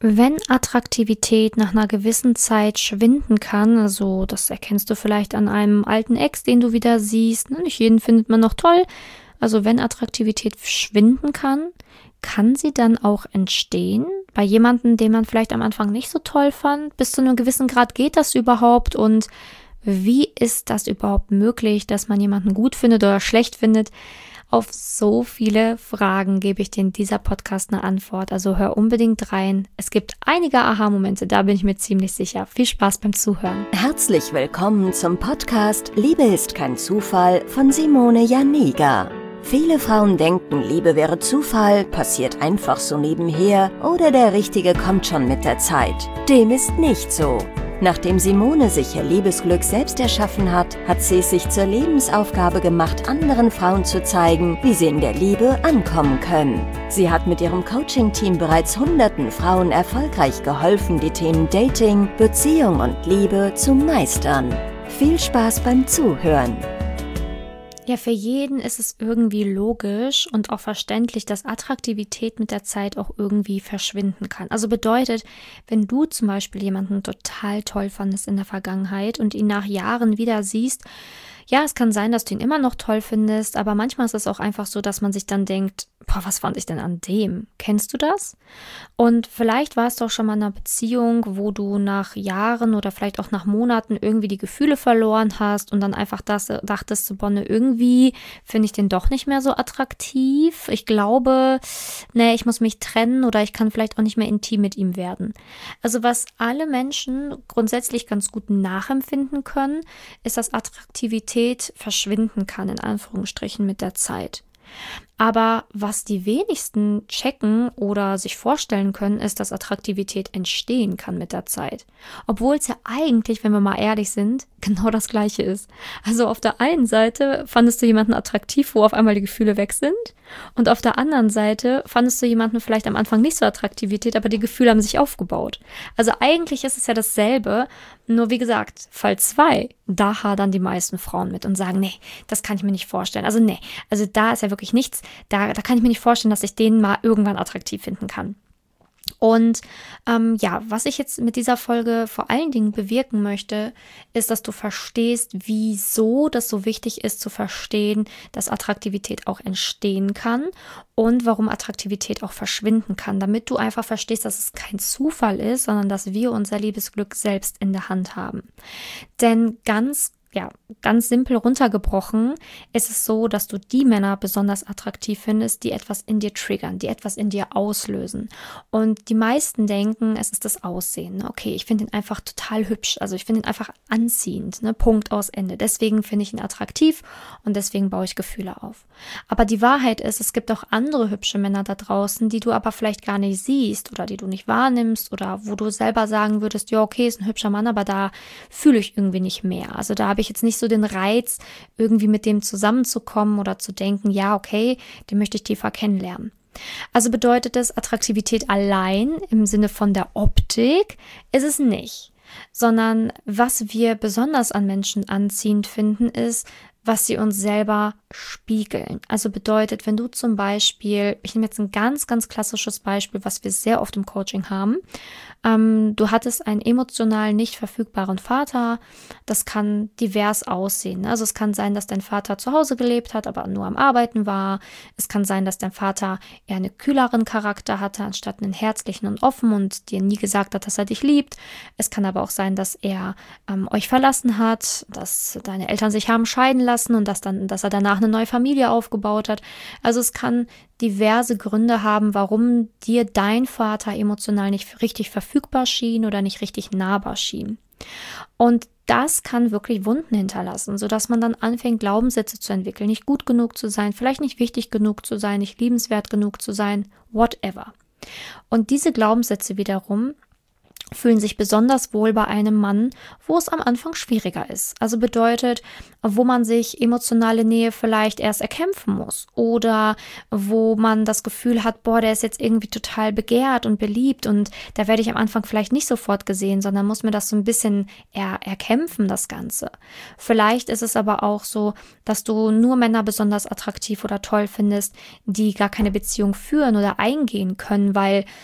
Wenn Attraktivität nach einer gewissen Zeit schwinden kann, also das erkennst du vielleicht an einem alten Ex, den du wieder siehst, ne? Nicht jeden findet man noch toll. Also wenn Attraktivität schwinden kann, kann sie dann auch entstehen bei jemandem, den man vielleicht am Anfang nicht so toll fand? Bis zu einem gewissen Grad geht das überhaupt? Und wie ist das überhaupt möglich, dass man jemanden gut findet oder schlecht findet? Auf so viele Fragen gebe ich dir in dieser Podcast eine Antwort. Also hör unbedingt rein. Es gibt einige Aha-Momente, da bin ich mir ziemlich sicher. Viel Spaß beim Zuhören. Herzlich willkommen zum Podcast Liebe ist kein Zufall von Simone Janiga. Viele Frauen denken, Liebe wäre Zufall, passiert einfach so nebenher oder der Richtige kommt schon mit der Zeit. Dem ist nicht so. Nachdem Simone sich ihr Liebesglück selbst erschaffen hat, hat sie es sich zur Lebensaufgabe gemacht, anderen Frauen zu zeigen, wie sie in der Liebe ankommen können. Sie hat mit ihrem Coaching-Team bereits hunderten Frauen erfolgreich geholfen, die Themen Dating, Beziehung und Liebe zu meistern. Viel Spaß beim Zuhören! Ja, für jeden ist es irgendwie logisch und auch verständlich, dass Attraktivität mit der Zeit auch irgendwie verschwinden kann. Also bedeutet, wenn du zum Beispiel jemanden total toll fandest in der Vergangenheit und ihn nach Jahren wieder siehst, ja, es kann sein, dass du ihn immer noch toll findest, aber manchmal ist es auch einfach so, dass man sich dann denkt, boah, was fand ich denn an dem? Kennst du das? Und vielleicht warst du auch schon mal in einer Beziehung, wo du nach Jahren oder vielleicht auch nach Monaten irgendwie die Gefühle verloren hast und dann einfach dachtest zu Bonne, irgendwie finde ich den doch nicht mehr so attraktiv. Ich glaube, nee, ich muss mich trennen oder ich kann vielleicht auch nicht mehr intim mit ihm werden. Also was alle Menschen grundsätzlich ganz gut nachempfinden können, ist, dass Attraktivität verschwinden kann, in Anführungsstrichen, mit der Zeit. Aber was die wenigsten checken oder sich vorstellen können, ist, dass Attraktivität entstehen kann mit der Zeit. Obwohl es ja eigentlich, wenn wir mal ehrlich sind, genau das Gleiche ist. Also auf der einen Seite fandest du jemanden attraktiv, wo auf einmal die Gefühle weg sind. Und auf der anderen Seite fandest du jemanden vielleicht am Anfang nicht so Attraktivität, aber die Gefühle haben sich aufgebaut. Also eigentlich ist es ja dasselbe, nur wie gesagt, Fall 2, da hadern die meisten Frauen mit und sagen, nee, das kann ich mir nicht vorstellen. Also nee, also da ist ja wirklich nichts. Da kann ich mir nicht vorstellen, dass ich den mal irgendwann attraktiv finden kann. Und ja, was ich jetzt mit dieser Folge vor allen Dingen bewirken möchte, ist, dass du verstehst, wieso das so wichtig ist zu verstehen, dass Attraktivität auch entstehen kann und warum Attraktivität auch verschwinden kann, damit du einfach verstehst, dass es kein Zufall ist, sondern dass wir unser Liebesglück selbst in der Hand haben. Denn ganz simpel runtergebrochen ist es so, dass du die Männer besonders attraktiv findest, die etwas in dir triggern, die etwas in dir auslösen. Und die meisten denken, es ist das Aussehen. Okay, ich finde ihn einfach total hübsch, also ich finde ihn einfach anziehend, ne? Punkt, aus, Ende. Deswegen finde ich ihn attraktiv und deswegen baue ich Gefühle auf. Aber die Wahrheit ist, es gibt auch andere hübsche Männer da draußen, die du aber vielleicht gar nicht siehst oder die du nicht wahrnimmst oder wo du selber sagen würdest, ja, okay, ist ein hübscher Mann, aber da fühle ich irgendwie nicht mehr. Also da habe ich jetzt nicht so den Reiz, irgendwie mit dem zusammenzukommen oder zu denken, ja, okay, den möchte ich tiefer kennenlernen. Also bedeutet es, Attraktivität allein im Sinne von der Optik ist es nicht, sondern was wir besonders an Menschen anziehend finden, ist, was sie uns selber spiegeln. Also bedeutet, wenn du zum Beispiel, ich nehme jetzt ein ganz, ganz klassisches Beispiel, was wir sehr oft im Coaching haben, du hattest einen emotional nicht verfügbaren Vater, das kann divers aussehen. Also es kann sein, dass dein Vater zu Hause gelebt hat, aber nur am Arbeiten war. Es kann sein, dass dein Vater eher einen kühleren Charakter hatte, anstatt einen herzlichen und offen und dir nie gesagt hat, dass er dich liebt. Es kann aber auch sein, dass er euch verlassen hat, dass deine Eltern sich haben scheiden lassen und dass er danach eine neue Familie aufgebaut hat. Also es kann diverse Gründe haben, warum dir dein Vater emotional nicht richtig verfügbar schien oder nicht richtig nahbar schien. Und das kann wirklich Wunden hinterlassen, sodass man dann anfängt, Glaubenssätze zu entwickeln, nicht gut genug zu sein, vielleicht nicht wichtig genug zu sein, nicht liebenswert genug zu sein, whatever. Und diese Glaubenssätze wiederum fühlen sich besonders wohl bei einem Mann, wo es am Anfang schwieriger ist. Also bedeutet, wo man sich emotionale Nähe vielleicht erst erkämpfen muss oder wo man das Gefühl hat, boah, der ist jetzt irgendwie total begehrt und beliebt und da werde ich am Anfang vielleicht nicht sofort gesehen, sondern muss mir das so ein bisschen erkämpfen, das Ganze. Vielleicht ist es aber auch so, dass du nur Männer besonders attraktiv oder toll findest, die gar keine Beziehung führen oder eingehen können, weil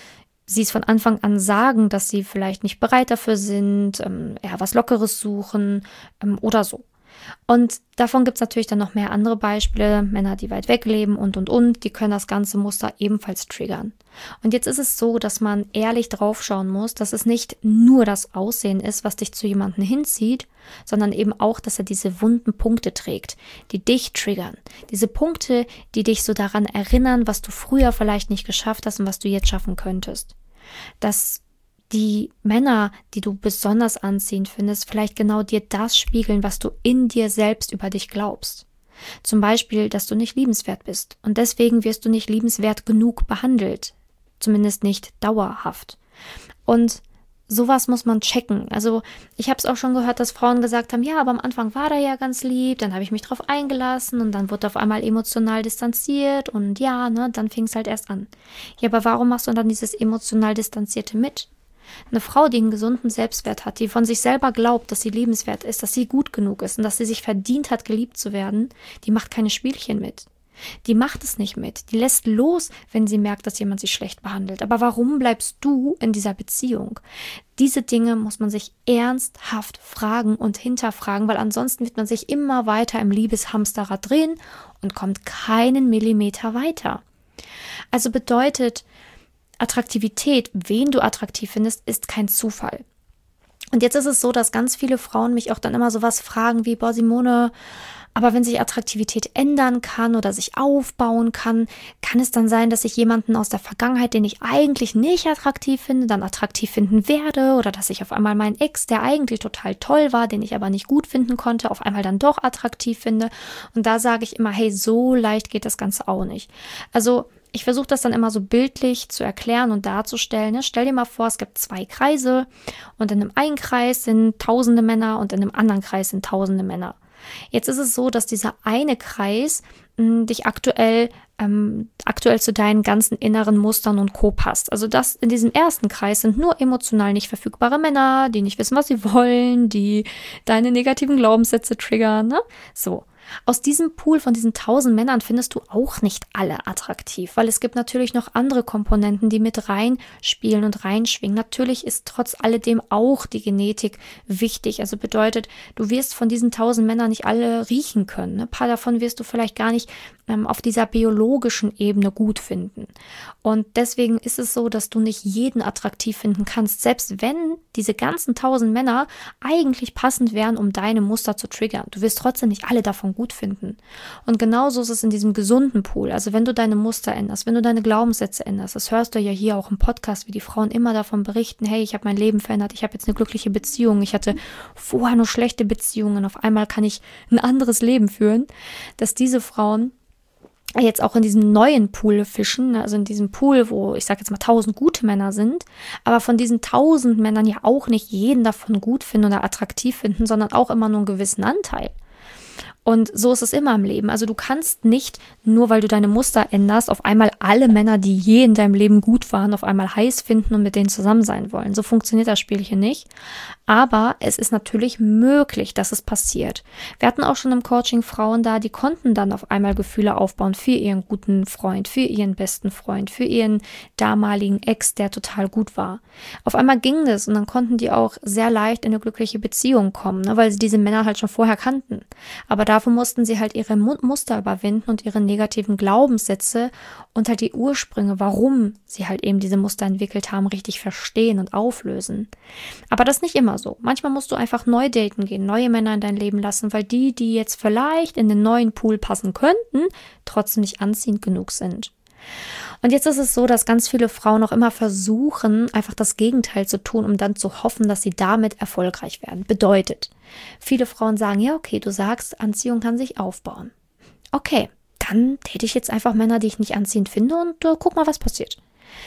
sie es von Anfang an sagen, dass sie vielleicht nicht bereit dafür sind, eher was Lockeres suchen oder so. Und davon gibt es natürlich dann noch mehr andere Beispiele, Männer, die weit weg leben und, die können das ganze Muster ebenfalls triggern. Und jetzt ist es so, dass man ehrlich draufschauen muss, dass es nicht nur das Aussehen ist, was dich zu jemandem hinzieht, sondern eben auch, dass er diese wunden Punkte trägt, die dich triggern. Diese Punkte, die dich so daran erinnern, was du früher vielleicht nicht geschafft hast und was du jetzt schaffen könntest. Dass die Männer, die du besonders anziehend findest, vielleicht genau dir das spiegeln, was du in dir selbst über dich glaubst. Zum Beispiel, dass du nicht liebenswert bist und deswegen wirst du nicht liebenswert genug behandelt. Zumindest nicht dauerhaft. Und sowas muss man checken. Also ich habe es auch schon gehört, dass Frauen gesagt haben, ja, aber am Anfang war er ja ganz lieb, dann habe ich mich drauf eingelassen und dann wurde auf einmal emotional distanziert und ja, dann fing es halt erst an. Ja, aber warum machst du dann dieses emotional Distanzierte mit? Eine Frau, die einen gesunden Selbstwert hat, die von sich selber glaubt, dass sie liebenswert ist, dass sie gut genug ist und dass sie sich verdient hat, geliebt zu werden, die macht keine Spielchen mit. Die macht es nicht mit. Die lässt los, wenn sie merkt, dass jemand sie schlecht behandelt. Aber warum bleibst du in dieser Beziehung? Diese Dinge muss man sich ernsthaft fragen und hinterfragen, weil ansonsten wird man sich immer weiter im Liebeshamsterrad drehen und kommt keinen Millimeter weiter. Also bedeutet, Attraktivität, wen du attraktiv findest, ist kein Zufall. Und jetzt ist es so, dass ganz viele Frauen mich auch dann immer sowas fragen wie, boah Simone, aber wenn sich Attraktivität ändern kann oder sich aufbauen kann es dann sein, dass ich jemanden aus der Vergangenheit, den ich eigentlich nicht attraktiv finde, dann attraktiv finden werde oder dass ich auf einmal meinen Ex, der eigentlich total toll war, den ich aber nicht gut finden konnte, auf einmal dann doch attraktiv finde. Und da sage ich immer, hey, so leicht geht das Ganze auch nicht. Also ich versuche das dann immer so bildlich zu erklären und darzustellen. Stell dir mal vor, es gibt 2 Kreise und in dem einen Kreis sind tausende Männer und in dem anderen Kreis sind tausende Männer. Jetzt ist es so, dass dieser eine Kreis dich aktuell zu deinen ganzen inneren Mustern und Co. passt. Also das in diesem ersten Kreis sind nur emotional nicht verfügbare Männer, die nicht wissen, was sie wollen, die deine negativen Glaubenssätze triggern, ne? So. Aus diesem Pool von diesen 1000 Männern findest du auch nicht alle attraktiv, weil es gibt natürlich noch andere Komponenten, die mit reinspielen und reinschwingen. Natürlich ist trotz alledem auch die Genetik wichtig. Also bedeutet, du wirst von diesen 1000 Männern nicht alle riechen können. Ein paar davon wirst du vielleicht gar nicht auf dieser biologischen Ebene gut finden. Und deswegen ist es so, dass du nicht jeden attraktiv finden kannst, selbst wenn diese ganzen 1000 Männer eigentlich passend wären, um deine Muster zu triggern. Du wirst trotzdem nicht alle davon gut finden. Und genauso ist es in diesem gesunden Pool. Also wenn du deine Muster änderst, wenn du deine Glaubenssätze änderst, das hörst du ja hier auch im Podcast, wie die Frauen immer davon berichten, hey, ich habe mein Leben verändert, ich habe jetzt eine glückliche Beziehung, ich hatte vorher nur schlechte Beziehungen, auf einmal kann ich ein anderes Leben führen, dass diese Frauen jetzt auch in diesem neuen Pool fischen, also in diesem Pool, wo ich sage jetzt mal 1000 gute Männer sind, aber von diesen 1000 Männern ja auch nicht jeden davon gut finden oder attraktiv finden, sondern auch immer nur einen gewissen Anteil. Und so ist es immer im Leben. Also du kannst nicht, nur weil du deine Muster änderst, auf einmal alle Männer, die je in deinem Leben gut waren, auf einmal heiß finden und mit denen zusammen sein wollen. So funktioniert das Spielchen nicht. Aber es ist natürlich möglich, dass es passiert. Wir hatten auch schon im Coaching Frauen da, die konnten dann auf einmal Gefühle aufbauen für ihren guten Freund, für ihren besten Freund, für ihren damaligen Ex, der total gut war. Auf einmal ging das und dann konnten die auch sehr leicht in eine glückliche Beziehung kommen, ne, weil sie diese Männer halt schon vorher kannten. Aber dafür mussten sie halt ihre Muster überwinden und ihre negativen Glaubenssätze und halt die Ursprünge, warum sie halt eben diese Muster entwickelt haben, richtig verstehen und auflösen. Aber das ist nicht immer so. Manchmal musst du einfach neu daten gehen, neue Männer in dein Leben lassen, weil die jetzt vielleicht in den neuen Pool passen könnten, trotzdem nicht anziehend genug sind. Und jetzt ist es so, dass ganz viele Frauen auch immer versuchen, einfach das Gegenteil zu tun, um dann zu hoffen, dass sie damit erfolgreich werden. Bedeutet, viele Frauen sagen, ja okay, du sagst, Anziehung kann sich aufbauen. Okay, dann date ich jetzt einfach Männer, die ich nicht anziehend finde und guck mal, was passiert.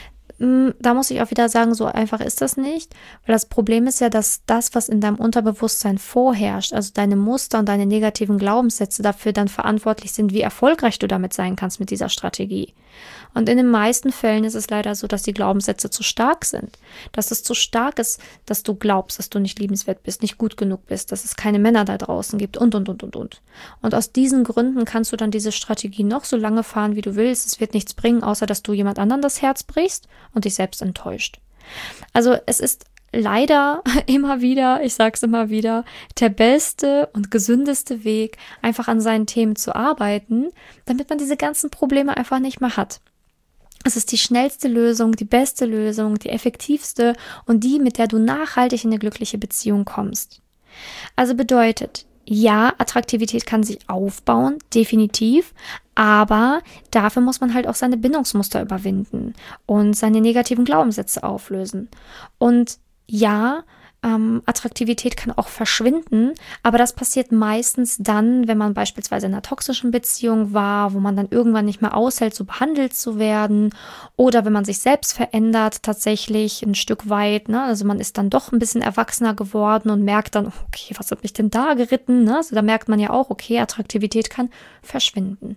Da muss ich auch wieder sagen, so einfach ist das nicht, weil das Problem ist ja, dass das, was in deinem Unterbewusstsein vorherrscht, also deine Muster und deine negativen Glaubenssätze dafür dann verantwortlich sind, wie erfolgreich du damit sein kannst mit dieser Strategie. Und in den meisten Fällen ist es leider so, dass die Glaubenssätze zu stark sind, dass es zu stark ist, dass du glaubst, dass du nicht liebenswert bist, nicht gut genug bist, dass es keine Männer da draußen gibt und. Und aus diesen Gründen kannst du dann diese Strategie noch so lange fahren, wie du willst. Es wird nichts bringen, außer dass du jemand anderen das Herz brichst. und dich selbst enttäuscht. Also es ist leider immer wieder, ich sag's immer wieder, der beste und gesündeste Weg, einfach an seinen Themen zu arbeiten, damit man diese ganzen Probleme einfach nicht mehr hat. Es ist die schnellste Lösung, die beste Lösung, die effektivste und die, mit der du nachhaltig in eine glückliche Beziehung kommst. Also bedeutet, ja, Attraktivität kann sich aufbauen, definitiv, aber dafür muss man halt auch seine Bindungsmuster überwinden und seine negativen Glaubenssätze auflösen. Und ja, Attraktivität kann auch verschwinden, aber das passiert meistens dann, wenn man beispielsweise in einer toxischen Beziehung war, wo man dann irgendwann nicht mehr aushält, so behandelt zu werden, oder wenn man sich selbst verändert, tatsächlich ein Stück weit, ne? Also man ist dann doch ein bisschen erwachsener geworden und merkt dann, okay, was hat mich denn da geritten, ne? Also da merkt man ja auch, okay, Attraktivität kann verschwinden.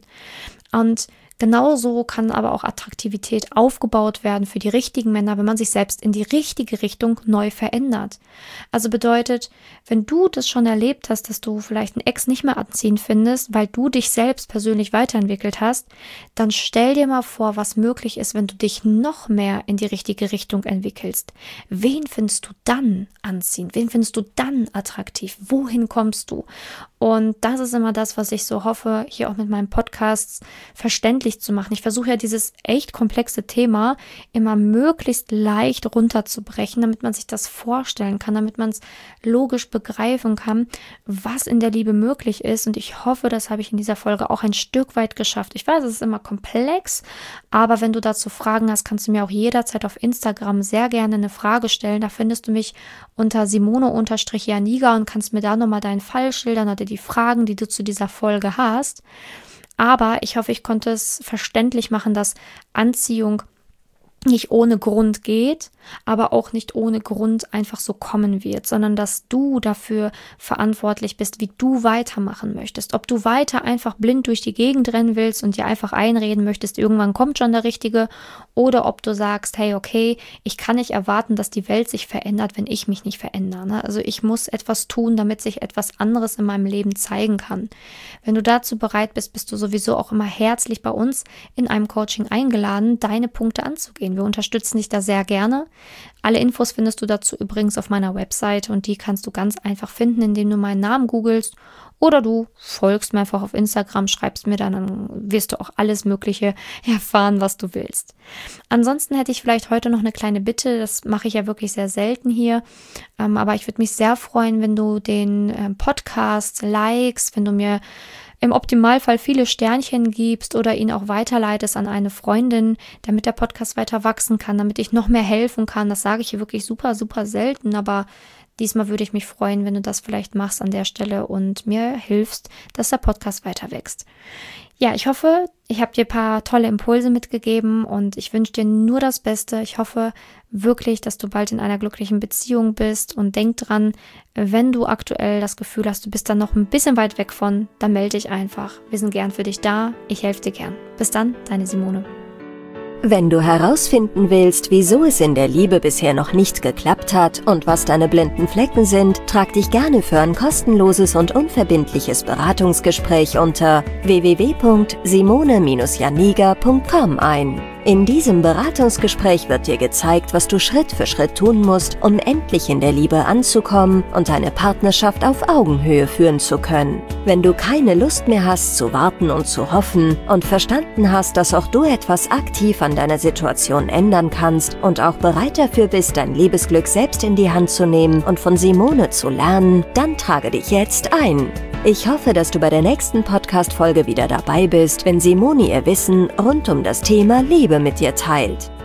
Und genauso kann aber auch Attraktivität aufgebaut werden für die richtigen Männer, wenn man sich selbst in die richtige Richtung neu verändert. Also bedeutet, wenn du das schon erlebt hast, dass du vielleicht einen Ex nicht mehr anziehend findest, weil du dich selbst persönlich weiterentwickelt hast, dann stell dir mal vor, was möglich ist, wenn du dich noch mehr in die richtige Richtung entwickelst. Wen findest du dann anziehend? Wen findest du dann attraktiv? Wohin kommst du? Und das ist immer das, was ich so hoffe, hier auch mit meinen Podcasts verständlich zu machen. Ich versuche ja dieses echt komplexe Thema immer möglichst leicht runterzubrechen, damit man sich das vorstellen kann, damit man es logisch begreifen kann, was in der Liebe möglich ist. Und ich hoffe, das habe ich in dieser Folge auch ein Stück weit geschafft. Ich weiß, es ist immer komplex, aber wenn du dazu Fragen hast, kannst du mir auch jederzeit auf Instagram sehr gerne eine Frage stellen. Da findest du mich unter Simone_Janiga und kannst mir da nochmal deinen Fall schildern oder die Fragen, die du zu dieser Folge hast. Aber ich hoffe, ich konnte es verständlich machen, dass Anziehung nicht ohne Grund geht, aber auch nicht ohne Grund einfach so kommen wird, sondern dass du dafür verantwortlich bist, wie du weitermachen möchtest. Ob du weiter einfach blind durch die Gegend rennen willst und dir einfach einreden möchtest, irgendwann kommt schon der Richtige, oder ob du sagst, hey, okay, ich kann nicht erwarten, dass die Welt sich verändert, wenn ich mich nicht verändere. Ne? Also ich muss etwas tun, damit sich etwas anderes in meinem Leben zeigen kann. Wenn du dazu bereit bist, bist du sowieso auch immer herzlich bei uns in einem Coaching eingeladen, deine Punkte anzugehen. Wir unterstützen dich da sehr gerne. Alle Infos findest du dazu übrigens auf meiner Webseite und die kannst du ganz einfach finden, indem du meinen Namen googelst oder du folgst mir einfach auf Instagram, schreibst mir dann wirst du auch alles Mögliche erfahren, was du willst. Ansonsten hätte ich vielleicht heute noch eine kleine Bitte, das mache ich ja wirklich sehr selten hier, aber ich würde mich sehr freuen, wenn du den Podcast likest, wenn du mir im Optimalfall viele Sternchen gibst oder ihn auch weiterleitest an eine Freundin, damit der Podcast weiter wachsen kann, damit ich noch mehr helfen kann. Das sage ich hier wirklich super, super selten, aber diesmal würde ich mich freuen, wenn du das vielleicht machst an der Stelle und mir hilfst, dass der Podcast weiter wächst. Ja, ich hoffe, ich habe dir ein paar tolle Impulse mitgegeben und ich wünsche dir nur das Beste. Ich hoffe wirklich, dass du bald in einer glücklichen Beziehung bist und denk dran, wenn du aktuell das Gefühl hast, du bist da noch ein bisschen weit weg von, dann melde dich einfach. Wir sind gern für dich da. Ich helfe dir gern. Bis dann, deine Simone. Wenn du herausfinden willst, wieso es in der Liebe bisher noch nicht geklappt hat und was deine blinden Flecken sind, trag dich gerne für ein kostenloses und unverbindliches Beratungsgespräch unter www.simone-janiga.com ein. In diesem Beratungsgespräch wird dir gezeigt, was du Schritt für Schritt tun musst, um endlich in der Liebe anzukommen und deine Partnerschaft auf Augenhöhe führen zu können. Wenn du keine Lust mehr hast zu warten und zu hoffen und verstanden hast, dass auch du etwas aktiv an deiner Situation ändern kannst und auch bereit dafür bist, dein Liebesglück selbst in die Hand zu nehmen und von Simone zu lernen, dann trage dich jetzt ein. Ich hoffe, dass du bei der nächsten Podcast-Folge wieder dabei bist, wenn Simone ihr Wissen rund um das Thema Liebe mit dir teilt.